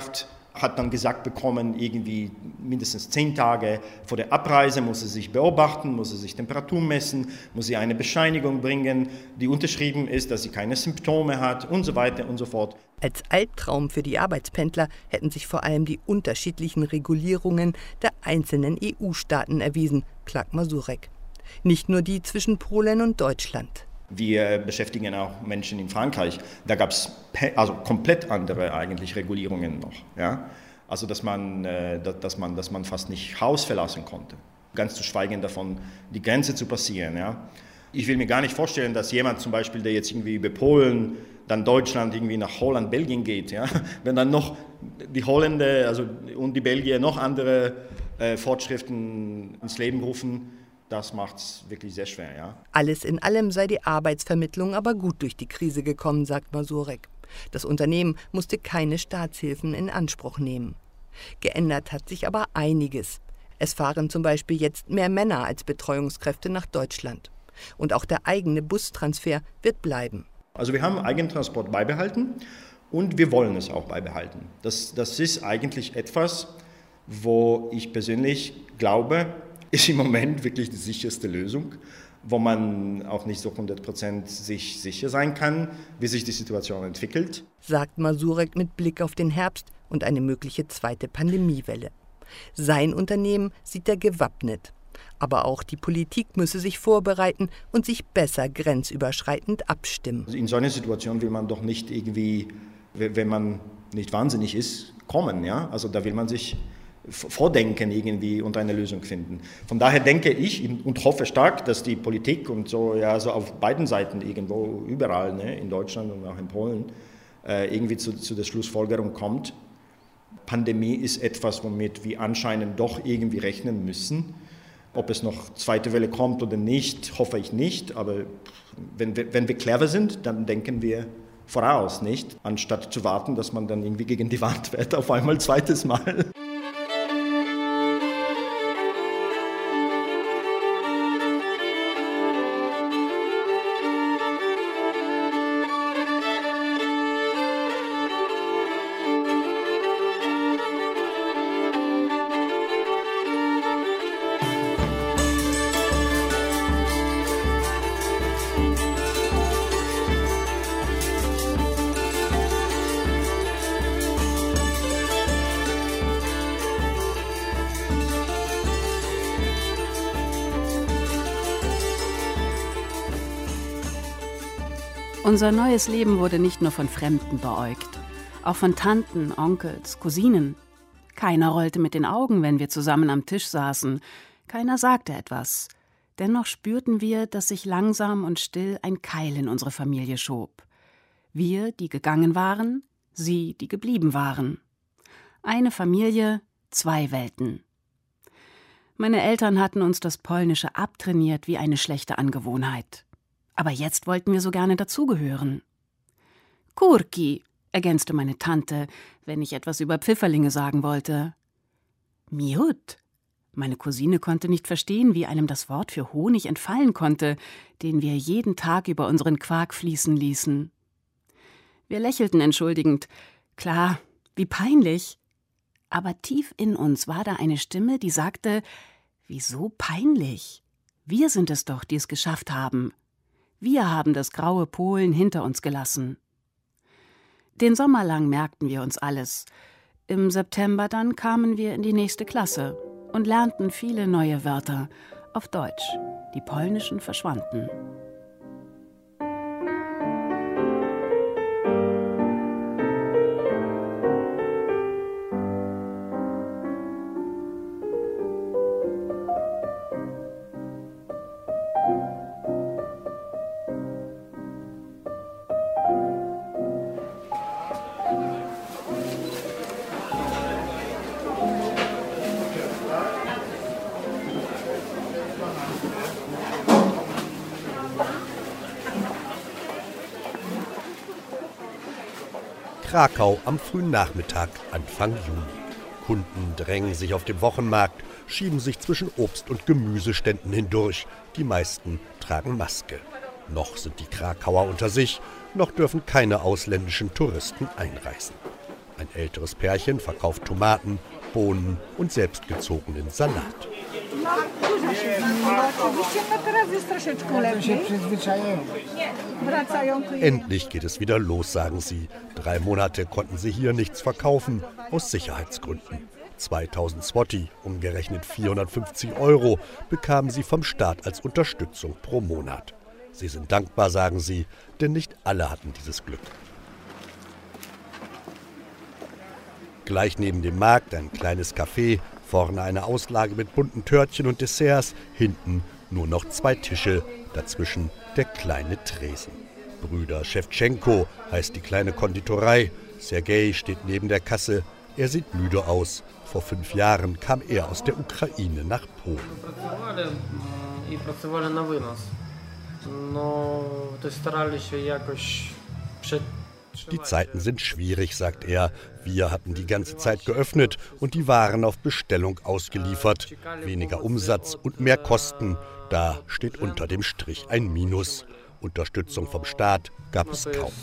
hat dann gesagt bekommen, irgendwie mindestens zehn Tage vor der Abreise muss sie sich beobachten, muss sie sich Temperatur messen, muss sie eine Bescheinigung bringen, die unterschrieben ist, dass sie keine Symptome hat und so weiter und so fort. Als Albtraum für die Arbeitspendler hätten sich vor allem die unterschiedlichen Regulierungen der einzelnen E U-Staaten erwiesen, klagt Mazurek. Nicht nur die zwischen Polen und Deutschland. Wir beschäftigen auch Menschen in Frankreich. Da gab es also komplett andere eigentlich Regulierungen noch. Ja? Also dass man, dass, man, dass man fast nicht Haus verlassen konnte. Ganz zu schweigen davon, die Grenze zu passieren. Ja? Ich will mir gar nicht vorstellen, dass jemand zum Beispiel, der jetzt irgendwie über Polen, dann Deutschland, irgendwie nach Holland, Belgien geht. Ja? Wenn dann noch die Holländer also, und die Belgier noch andere äh, Fortschriften ins Leben rufen, das macht es wirklich sehr schwer, ja. Alles in allem sei die Arbeitsvermittlung aber gut durch die Krise gekommen, sagt Mazurek. Das Unternehmen musste keine Staatshilfen in Anspruch nehmen. Geändert hat sich aber einiges. Es fahren zum Beispiel jetzt mehr Männer als Betreuungskräfte nach Deutschland. Und auch der eigene Bustransfer wird bleiben. Also wir haben Eigentransport beibehalten und wir wollen es auch beibehalten. Das, das ist eigentlich etwas, wo ich persönlich glaube, ist im Moment wirklich die sicherste Lösung, wo man auch nicht so hundert Prozent sich sicher sein kann, wie sich die Situation entwickelt. Sagt Mazurek mit Blick auf den Herbst und eine mögliche zweite Pandemiewelle. Sein Unternehmen sieht er gewappnet. Aber auch die Politik müsse sich vorbereiten und sich besser grenzüberschreitend abstimmen. In so einer Situation will man doch nicht irgendwie, wenn man nicht wahnsinnig ist, kommen. Ja? Also da will man sich vordenken irgendwie und eine Lösung finden. Von daher denke ich und hoffe stark, dass die Politik und so, ja, so auf beiden Seiten irgendwo, überall, ne, in Deutschland und auch in Polen, äh, irgendwie zu, zu der Schlussfolgerung kommt. Pandemie ist etwas, womit wir anscheinend doch irgendwie rechnen müssen. Ob es noch zweite Welle kommt oder nicht, hoffe ich nicht. Aber wenn wir, wenn wir clever sind, dann denken wir voraus, nicht? Anstatt zu warten, dass man dann irgendwie gegen die Wand fährt, auf einmal zweites Mal. Unser neues Leben wurde nicht nur von Fremden beäugt, auch von Tanten, Onkels, Cousinen. Keiner rollte mit den Augen, wenn wir zusammen am Tisch saßen. Keiner sagte etwas. Dennoch spürten wir, dass sich langsam und still ein Keil in unsere Familie schob. Wir, die gegangen waren, sie, die geblieben waren. Eine Familie, zwei Welten. Meine Eltern hatten uns das Polnische abtrainiert wie eine schlechte Angewohnheit. Aber jetzt wollten wir so gerne dazugehören. Kurki, ergänzte meine Tante, wenn ich etwas über Pfifferlinge sagen wollte. Miut. Meine Cousine konnte nicht verstehen, wie einem das Wort für Honig entfallen konnte, den wir jeden Tag über unseren Quark fließen ließen. Wir lächelten entschuldigend. Klar, wie peinlich. Aber tief in uns war da eine Stimme, die sagte, wieso peinlich? Wir sind es doch, die es geschafft haben. Wir haben das graue Polen hinter uns gelassen. Den Sommer lang merkten wir uns alles. Im September dann kamen wir in die nächste Klasse und lernten viele neue Wörter auf Deutsch. Die polnischen verschwanden. Krakau am frühen Nachmittag, Anfang Juni. Kunden drängen sich auf dem Wochenmarkt, schieben sich zwischen Obst- und Gemüseständen hindurch. Die meisten tragen Maske. Noch sind die Krakauer unter sich, noch dürfen keine ausländischen Touristen einreisen. Ein älteres Pärchen verkauft Tomaten, Bohnen und selbstgezogenen Salat. Endlich geht es wieder los, sagen sie. Drei Monate konnten sie hier nichts verkaufen, aus Sicherheitsgründen. zweitausend Zloty, umgerechnet vierhundertfünfzig Euro, bekamen sie vom Staat als Unterstützung pro Monat. Sie sind dankbar, sagen sie, denn nicht alle hatten dieses Glück. Gleich neben dem Markt ein kleines Café, vorne eine Auslage mit bunten Törtchen und Desserts, hinten nur noch zwei Tische, dazwischen der kleine Tresen. Brüder Schewtschenko heißt die kleine Konditorei. Sergej steht neben der Kasse. Er sieht müde aus. Vor fünf Jahren kam er aus der Ukraine nach Polen. Die Zeiten sind schwierig, sagt er. Wir hatten die ganze Zeit geöffnet und die Waren auf Bestellung ausgeliefert. Weniger Umsatz und mehr Kosten. Da steht unter dem Strich ein Minus. Unterstützung vom Staat gab es kaum.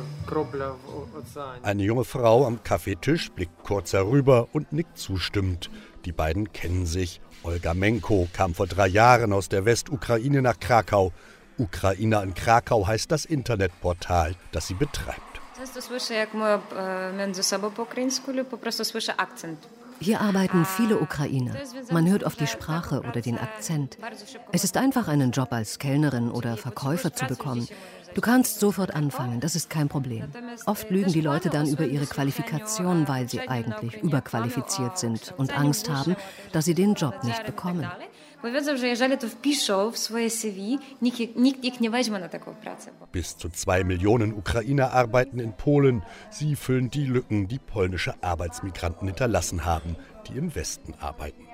Eine junge Frau am Kaffeetisch blickt kurz herüber und nickt zustimmend. Die beiden kennen sich. Olga Menko kam vor drei Jahren aus der Westukraine nach Krakau. Ukrainer in Krakau heißt das Internetportal, das sie betreibt. Hier arbeiten viele Ukrainer. Man hört oft die Sprache oder den Akzent. Es ist einfach, einen Job als Kellnerin oder Verkäufer zu bekommen. Du kannst sofort anfangen, das ist kein Problem. Oft lügen die Leute dann über ihre Qualifikation, weil sie eigentlich überqualifiziert sind und Angst haben, dass sie den Job nicht bekommen. Bis zu zwei Millionen Ukrainer arbeiten in Polen. Sie füllen die Lücken, die polnische Arbeitsmigranten hinterlassen haben, die im Westen arbeiten.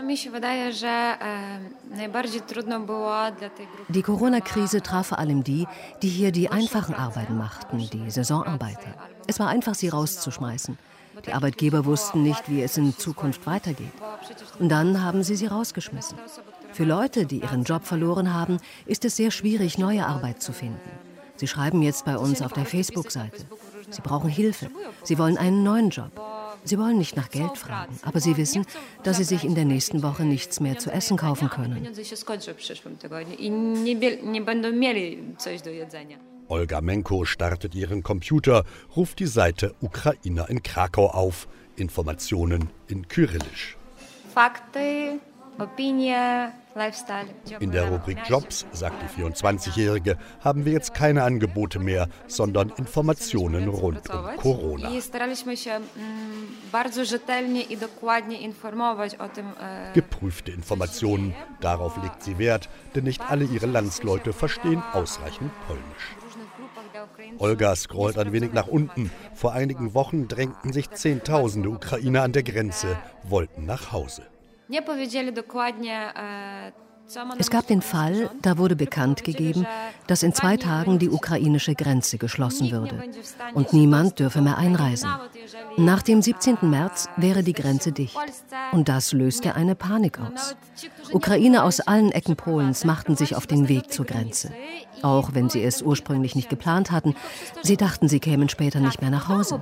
Die Corona-Krise traf vor allem die, die hier die einfachen Arbeiten machten, die Saisonarbeiter. Es war einfach, sie rauszuschmeißen. Die Arbeitgeber wussten nicht, wie es in Zukunft weitergeht. Und dann haben sie sie rausgeschmissen. Für Leute, die ihren Job verloren haben, ist es sehr schwierig, neue Arbeit zu finden. Sie schreiben jetzt bei uns auf der Facebook-Seite. Sie brauchen Hilfe. Sie wollen einen neuen Job. Sie wollen nicht nach Geld fragen, aber sie wissen, dass sie sich in der nächsten Woche nichts mehr zu essen kaufen können. Olga Menko startet ihren Computer, ruft die Seite Ukrainer in Krakau auf. Informationen in Kyrillisch. Fakty, Opinie, Lifestyle. In der Rubrik Jobs, sagt die vierundzwanzigjährige, haben wir jetzt keine Angebote mehr, sondern Informationen rund um Corona. Geprüfte Informationen, darauf legt sie Wert, denn nicht alle ihre Landsleute verstehen ausreichend Polnisch. Olga scrollt ein wenig nach unten. Vor einigen Wochen drängten sich Zehntausende Ukrainer an der Grenze, wollten nach Hause. Es gab den Fall, da wurde bekannt gegeben, dass in zwei Tagen die ukrainische Grenze geschlossen würde und niemand dürfe mehr einreisen. Nach dem siebzehnten März wäre die Grenze dicht und das löste eine Panik aus. Ukrainer aus allen Ecken Polens machten sich auf den Weg zur Grenze. Auch wenn sie es ursprünglich nicht geplant hatten, sie dachten, sie kämen später nicht mehr nach Hause.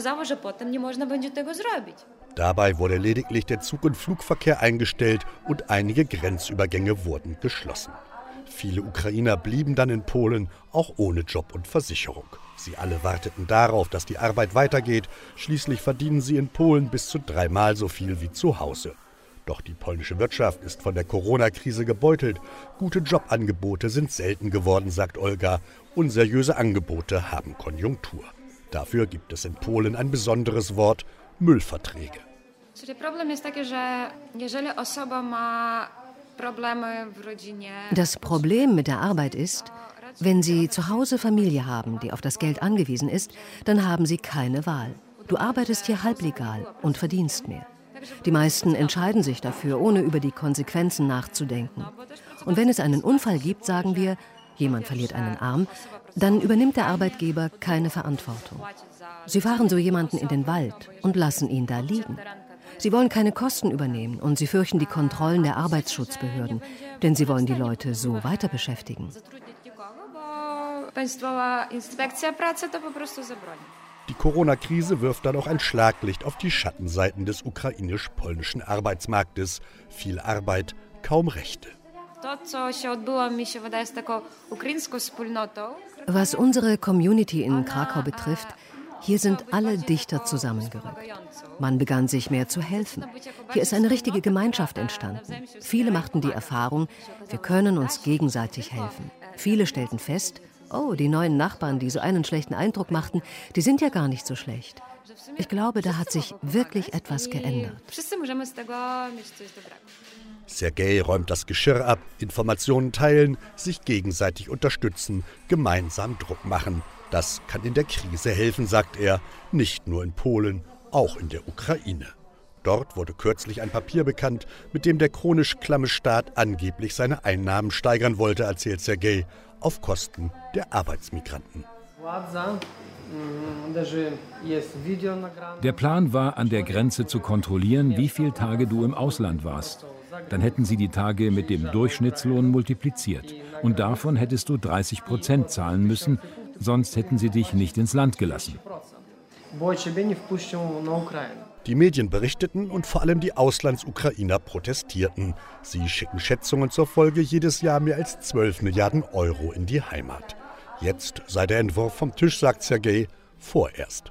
Dabei wurde lediglich der Zug- und Flugverkehr eingestellt und einige Grenzübergänge wurden geschlossen. Viele Ukrainer blieben dann in Polen, auch ohne Job und Versicherung. Sie alle warteten darauf, dass die Arbeit weitergeht. Schließlich verdienen sie in Polen bis zu dreimal so viel wie zu Hause. Doch die polnische Wirtschaft ist von der Corona-Krise gebeutelt. Gute Jobangebote sind selten geworden, sagt Olga. Unseriöse Angebote haben Konjunktur. Dafür gibt es in Polen ein besonderes Wort: Müllverträge. Das Problem mit der Arbeit ist, wenn Sie zu Hause Familie haben, die auf das Geld angewiesen ist, dann haben Sie keine Wahl. Du arbeitest hier halblegal und verdienst mehr. Die meisten entscheiden sich dafür, ohne über die Konsequenzen nachzudenken. Und wenn es einen Unfall gibt, sagen wir, jemand verliert einen Arm, dann übernimmt der Arbeitgeber keine Verantwortung. Sie fahren so jemanden in den Wald und lassen ihn da liegen. Sie wollen keine Kosten übernehmen und sie fürchten die Kontrollen der Arbeitsschutzbehörden, denn sie wollen die Leute so weiter beschäftigen. Die Corona-Krise wirft dann auch ein Schlaglicht auf die Schattenseiten des ukrainisch-polnischen Arbeitsmarktes. Viel Arbeit, kaum Rechte. Was unsere Community in Krakau betrifft, hier sind alle dichter zusammengerückt. Man begann sich mehr zu helfen. Hier ist eine richtige Gemeinschaft entstanden. Viele machten die Erfahrung, wir können uns gegenseitig helfen. Viele stellten fest, oh, die neuen Nachbarn, die so einen schlechten Eindruck machten, die sind ja gar nicht so schlecht. Ich glaube, da hat sich wirklich etwas geändert. Sergej räumt das Geschirr ab, Informationen teilen, sich gegenseitig unterstützen, gemeinsam Druck machen. Das kann in der Krise helfen, sagt er, nicht nur in Polen, auch in der Ukraine. Dort wurde kürzlich ein Papier bekannt, mit dem der chronisch klamme Staat angeblich seine Einnahmen steigern wollte, erzählt Sergej, auf Kosten der Arbeitsmigranten. Der Plan war, an der Grenze zu kontrollieren, wie viele Tage du im Ausland warst. Dann hätten sie die Tage mit dem Durchschnittslohn multipliziert. Und davon hättest du dreißig Prozent zahlen müssen, sonst hätten sie dich nicht ins Land gelassen. Die Medien berichteten und vor allem die Auslandsukrainer protestierten. Sie schicken Schätzungen zur Folge jedes Jahr mehr als zwölf Milliarden Euro in die Heimat. Jetzt sei der Entwurf vom Tisch, sagt Sergej, vorerst.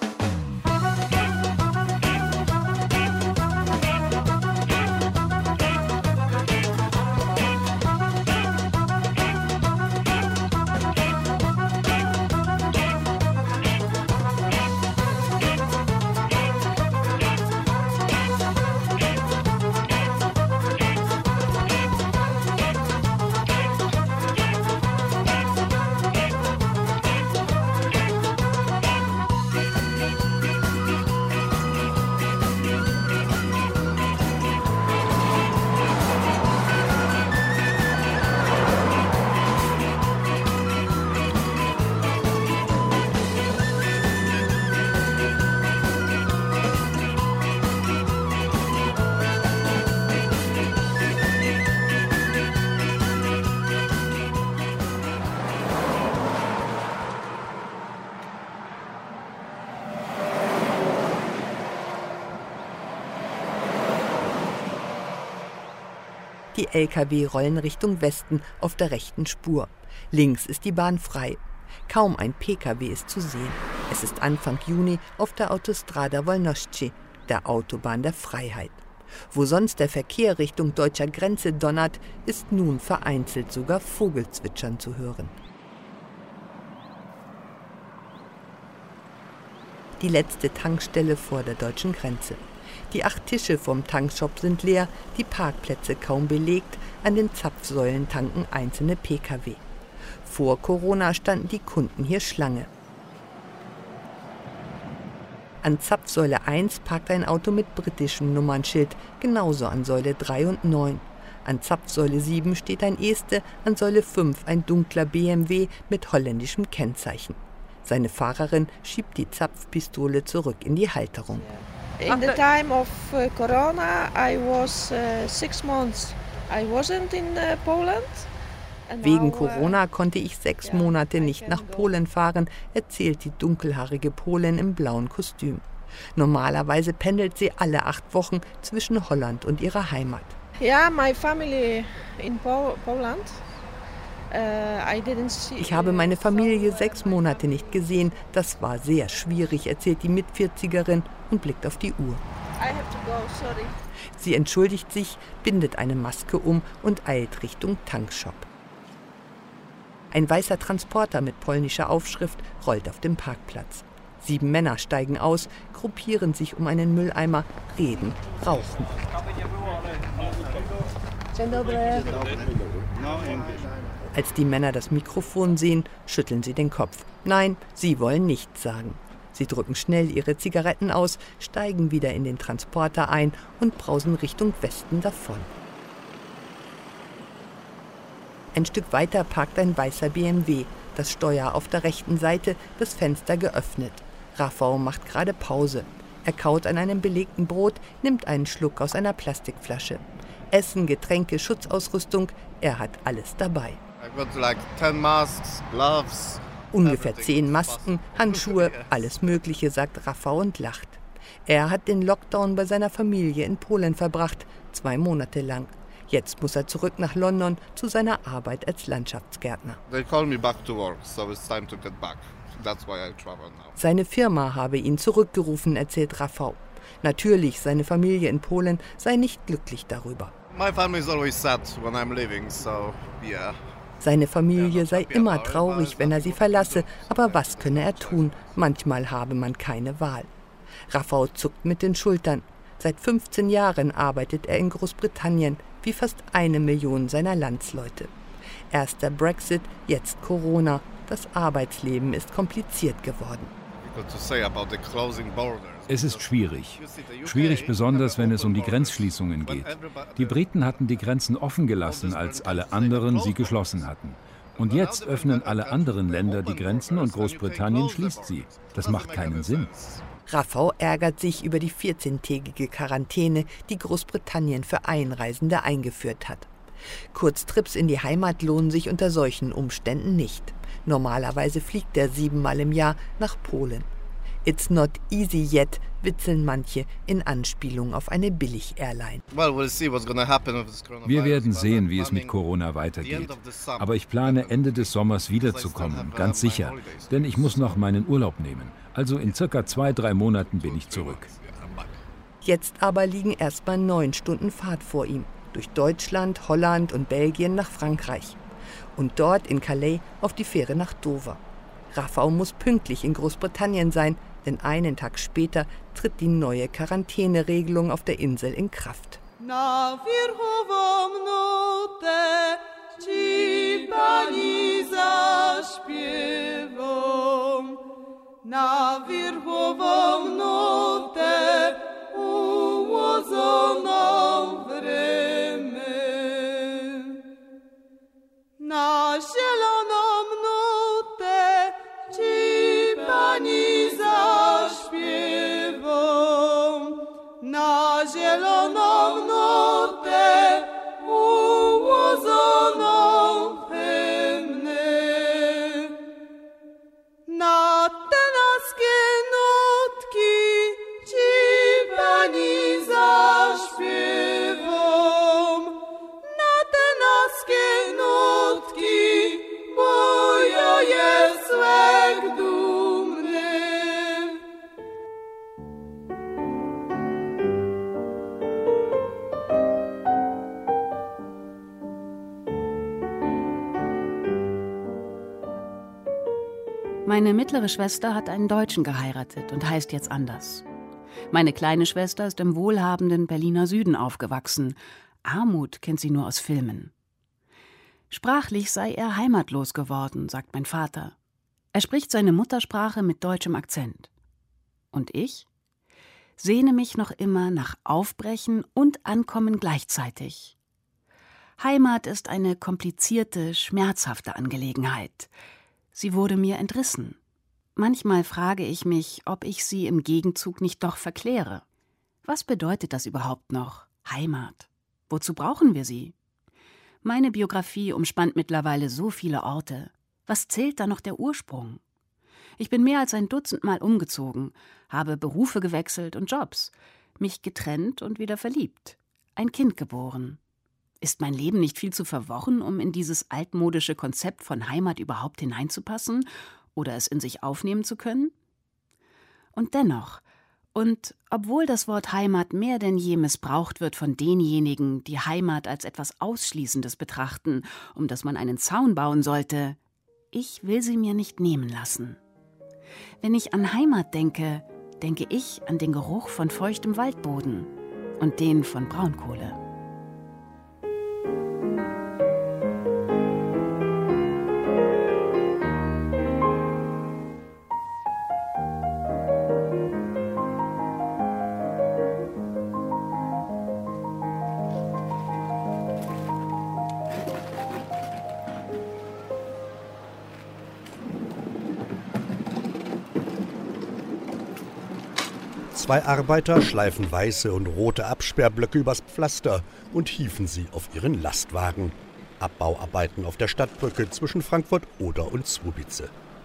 Die L K W rollen Richtung Westen auf der rechten Spur. Links ist die Bahn frei. Kaum ein P K W ist zu sehen. Es ist Anfang Juni auf der Autostrada Wolności, der Autobahn der Freiheit. Wo sonst der Verkehr Richtung deutscher Grenze donnert, ist nun vereinzelt sogar Vogelzwitschern zu hören. Die letzte Tankstelle vor der deutschen Grenze. Die acht Tische vom Tankshop sind leer, die Parkplätze kaum belegt, an den Zapfsäulen tanken einzelne P K W. Vor Corona standen die Kunden hier Schlange. An Zapfsäule eins parkt ein Auto mit britischem Nummernschild, genauso an Säule drei und neun. An Zapfsäule sieben steht ein Este, an Säule fünf ein dunkler B M W mit holländischem Kennzeichen. Seine Fahrerin schiebt die Zapfpistole zurück in die Halterung. In the time of uh, Corona, I was uh, six months. I wasn't in uh, Poland. Wegen Corona konnte ich sechs Monate nicht nach Polen fahren, erzählt die dunkelhaarige Polin im blauen Kostüm. Normalerweise pendelt sie alle acht Wochen zwischen Holland und ihrer Heimat. Yeah, my family in po Poland. Ich habe meine Familie sechs Monate nicht gesehen. Das war sehr schwierig, erzählt die Mitvierzigerin und blickt auf die Uhr. Sie entschuldigt sich, bindet eine Maske um und eilt Richtung Tankshop. Ein weißer Transporter mit polnischer Aufschrift rollt auf dem Parkplatz. Sieben Männer steigen aus, gruppieren sich um einen Mülleimer, reden, rauchen. Als die Männer das Mikrofon sehen, schütteln sie den Kopf. Nein, sie wollen nichts sagen. Sie drücken schnell ihre Zigaretten aus, steigen wieder in den Transporter ein und brausen Richtung Westen davon. Ein Stück weiter parkt ein weißer B M W, das Steuer auf der rechten Seite, das Fenster geöffnet. Rafał macht gerade Pause. Er kaut an einem belegten Brot, nimmt einen Schluck aus einer Plastikflasche. Essen, Getränke, Schutzausrüstung, er hat alles dabei. Ungefähr zehn Masken, Handschuhe, alles Mögliche, sagt Rafał und lacht. Er hat den Lockdown bei seiner Familie in Polen verbracht, zwei Monate lang. Jetzt muss er zurück nach London zu seiner Arbeit als Landschaftsgärtner. Seine Firma habe ihn zurückgerufen, erzählt Rafał. Natürlich, seine Familie in Polen sei nicht glücklich darüber. Seine Familie sei immer traurig, wenn er sie verlasse, aber was könne er tun? Manchmal habe man keine Wahl. Rafał zuckt mit den Schultern. Seit fünfzehn Jahren arbeitet er in Großbritannien, wie fast eine Million seiner Landsleute. Erst der Brexit, jetzt Corona. Das Arbeitsleben ist kompliziert geworden. Es ist schwierig. Schwierig besonders, wenn es um die Grenzschließungen geht. Die Briten hatten die Grenzen offen gelassen, als alle anderen sie geschlossen hatten. Und jetzt öffnen alle anderen Länder die Grenzen und Großbritannien schließt sie. Das macht keinen Sinn. Rafał ärgert sich über die vierzehntägige Quarantäne, die Großbritannien für Einreisende eingeführt hat. Kurztrips in die Heimat lohnen sich unter solchen Umständen nicht. Normalerweise fliegt er siebenmal im Jahr nach Polen. It's not easy yet, witzeln manche in Anspielung auf eine Billig-Airline. Wir werden sehen, wie es mit Corona weitergeht. Aber ich plane, Ende des Sommers wiederzukommen, ganz sicher. Denn ich muss noch meinen Urlaub nehmen. Also in circa zwei, drei Monaten bin ich zurück. Jetzt aber liegen erst mal neun Stunden Fahrt vor ihm. Durch Deutschland, Holland und Belgien nach Frankreich. Und dort in Calais auf die Fähre nach Dover. Rafał muss pünktlich in Großbritannien sein, denn einen Tag später tritt die neue Quarantäneregelung auf der Insel in Kraft. Na wierchową nutę ci pani zaśpiewam. Na wierchową nutę ułożoną w rymy. Na zieloną nutę ci pani zaśpiewam. Na zieloną nutę ułożoną w hymny. Na tenaskie nutki ci pani zaśpiewam. Na tenaskie nutki, bo ja jest łek dumny. Meine mittlere Schwester hat einen Deutschen geheiratet und heißt jetzt anders. Meine kleine Schwester ist im wohlhabenden Berliner Süden aufgewachsen. Armut kennt sie nur aus Filmen. Sprachlich sei er heimatlos geworden, sagt mein Vater. Er spricht seine Muttersprache mit deutschem Akzent. Und ich sehne mich noch immer nach Aufbrechen und Ankommen gleichzeitig. Heimat ist eine komplizierte, schmerzhafte Angelegenheit. Sie wurde mir entrissen. Manchmal frage ich mich, ob ich sie im Gegenzug nicht doch verkläre. Was bedeutet das überhaupt noch? Heimat. Wozu brauchen wir sie? Meine Biografie umspannt mittlerweile so viele Orte. Was zählt da noch der Ursprung? Ich bin mehr als ein Dutzend Mal umgezogen, habe Berufe gewechselt und Jobs, mich getrennt und wieder verliebt, ein Kind geboren. Ist mein Leben nicht viel zu verworren, um in dieses altmodische Konzept von Heimat überhaupt hineinzupassen oder es in sich aufnehmen zu können? Und dennoch, und obwohl das Wort Heimat mehr denn je missbraucht wird von denjenigen, die Heimat als etwas Ausschließendes betrachten, um das man einen Zaun bauen sollte, ich will sie mir nicht nehmen lassen. Wenn ich an Heimat denke, denke ich an den Geruch von feuchtem Waldboden und den von Braunkohle. Zwei Arbeiter schleifen weiße und rote Absperrblöcke übers Pflaster und hieven sie auf ihren Lastwagen. Abbauarbeiten auf der Stadtbrücke zwischen Frankfurt Oder und Słubice.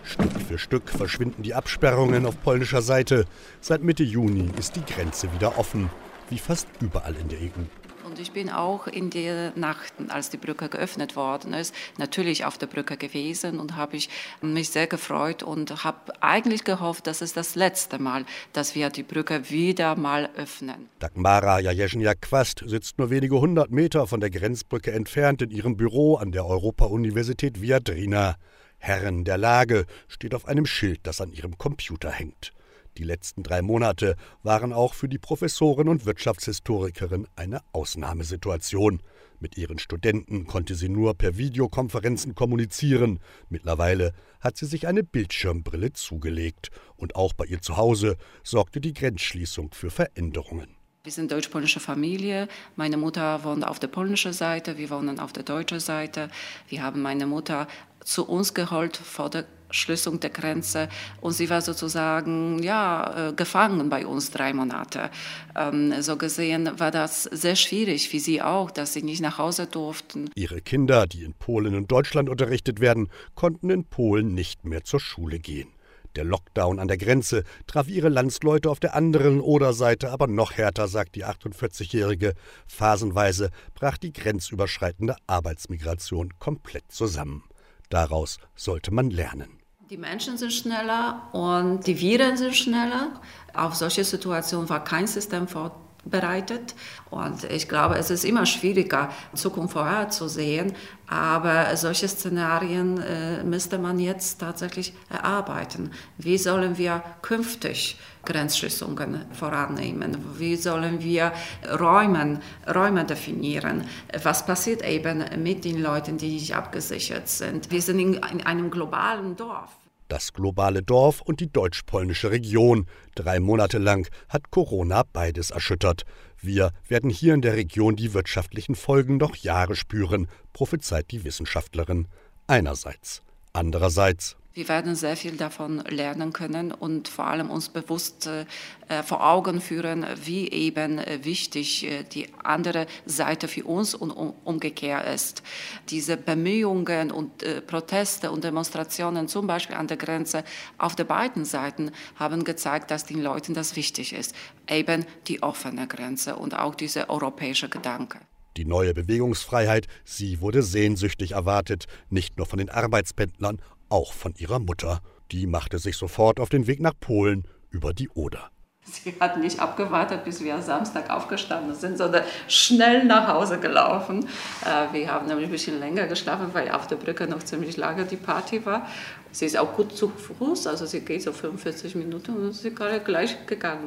Stück für Stück verschwinden die Absperrungen auf polnischer Seite. Seit Mitte Juni ist die Grenze wieder offen, wie fast überall in der E U. Und ich bin auch in der Nacht, als die Brücke geöffnet worden ist, natürlich auf der Brücke gewesen und habe ich mich sehr gefreut und habe eigentlich gehofft, dass es das letzte Mal, dass wir die Brücke wieder mal öffnen. Dagmara Jajeschniak-Quast sitzt nur wenige hundert Meter von der Grenzbrücke entfernt in ihrem Büro an der Europa-Universität Viadrina. Herren der Lage steht auf einem Schild, das an ihrem Computer hängt. Die letzten drei Monate waren auch für die Professorin und Wirtschaftshistorikerin eine Ausnahmesituation. Mit ihren Studenten konnte sie nur per Videokonferenzen kommunizieren. Mittlerweile hat sie sich eine Bildschirmbrille zugelegt. Und auch bei ihr zu Hause sorgte die Grenzschließung für Veränderungen. Wir sind deutsch-polnische Familie. Meine Mutter wohnt auf der polnischen Seite, wir wohnen auf der deutschen Seite. Wir haben meine Mutter zu uns geholt vor der Schließung der Grenze und sie war sozusagen ja, äh, gefangen bei uns drei Monate. Ähm, so gesehen war das sehr schwierig für sie auch, dass sie nicht nach Hause durften. Ihre Kinder, die in Polen und Deutschland unterrichtet werden, konnten in Polen nicht mehr zur Schule gehen. Der Lockdown an der Grenze traf ihre Landsleute auf der anderen Oderseite aber noch härter, sagt die achtundvierzigjährige. Phasenweise brach die grenzüberschreitende Arbeitsmigration komplett zusammen. Daraus sollte man lernen. Die Menschen sind schneller und die Viren sind schneller. Auf solche Situationen war kein System vorbereitet. Und ich glaube, es ist immer schwieriger, Zukunft vorherzusehen. Aber solche Szenarien äh, müsste man jetzt tatsächlich erarbeiten. Wie sollen wir künftig Grenzschließungen vorannehmen? Wie sollen wir Räume, Räume definieren? Was passiert eben mit den Leuten, die nicht abgesichert sind? Wir sind in, in einem globalen Dorf. Das globale Dorf und die deutsch-polnische Region. Drei Monate lang hat Corona beides erschüttert. Wir werden hier in der Region die wirtschaftlichen Folgen noch Jahre spüren, prophezeit die Wissenschaftlerin. Einerseits. Andererseits. Wir werden sehr viel davon lernen können und vor allem uns bewusst äh, vor Augen führen, wie eben äh, wichtig äh, die andere Seite für uns und um, umgekehrt ist. Diese Bemühungen und äh, Proteste und Demonstrationen, zum Beispiel an der Grenze auf der beiden Seiten, haben gezeigt, dass den Leuten das wichtig ist. Eben die offene Grenze und auch dieser europäische Gedanke. Die neue Bewegungsfreiheit, sie wurde sehnsüchtig erwartet, nicht nur von den Arbeitspendlern, auch von ihrer Mutter. Die machte sich sofort auf den Weg nach Polen über die Oder. Sie hat nicht abgewartet, bis wir Samstag aufgestanden sind, sondern schnell nach Hause gelaufen. Wir haben nämlich ein bisschen länger geschlafen, weil auf der Brücke noch ziemlich lange die Party war. Sie ist auch gut zu Fuß, also sie geht so fünfundvierzig Minuten und sie ist gerade gleich gegangen.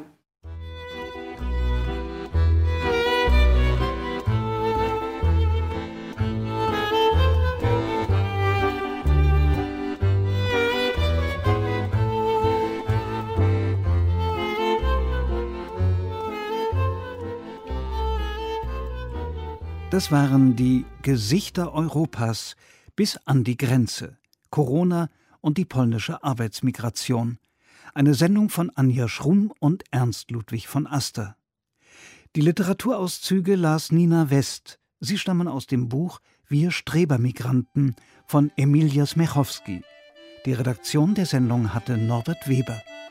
Das waren die Gesichter Europas bis an die Grenze, Corona und die polnische Arbeitsmigration. Eine Sendung von Anja Schrum und Ernst Ludwig von Aster. Die Literaturauszüge las Nina West. Sie stammen aus dem Buch Wir Strebermigranten von Emilia Smechowski. Die Redaktion der Sendung hatte Norbert Weber.